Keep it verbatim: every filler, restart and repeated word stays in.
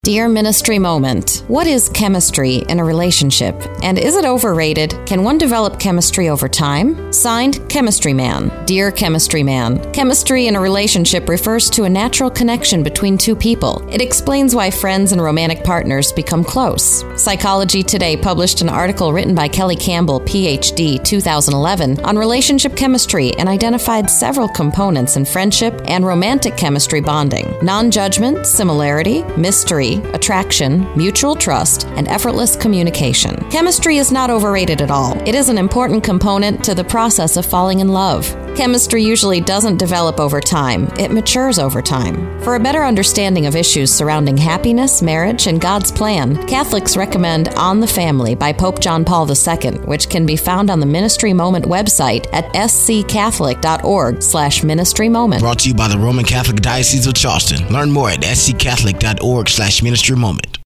Dear Ministry Moment, what is chemistry in a relationship? And is it overrated? Can one develop chemistry over time? Signed, Chemistry Man. Dear Chemistry Man, chemistry in a relationship refers to a natural connection between two people. It explains why friends and romantic partners become close. Psychology Today published an article written by Kelly Campbell, P H D, two thousand eleven, on relationship chemistry and identified several components in friendship and romantic chemistry bonding: non-judgment, similarity, mystery, attraction, mutual trust, and effortless communication. Chemistry is not overrated at all. It is an important component to the process of falling in love. Chemistry usually doesn't develop over time. It matures over time. For a better understanding of issues surrounding happiness, marriage, and God's plan, Catholics recommend On the Family by Pope John Paul the Second, which can be found on the Ministry Moment website at sccatholic.org slash ministry moment. Brought to you by the Roman Catholic Diocese of Charleston. Learn more at sccatholic.org slash ministry moment.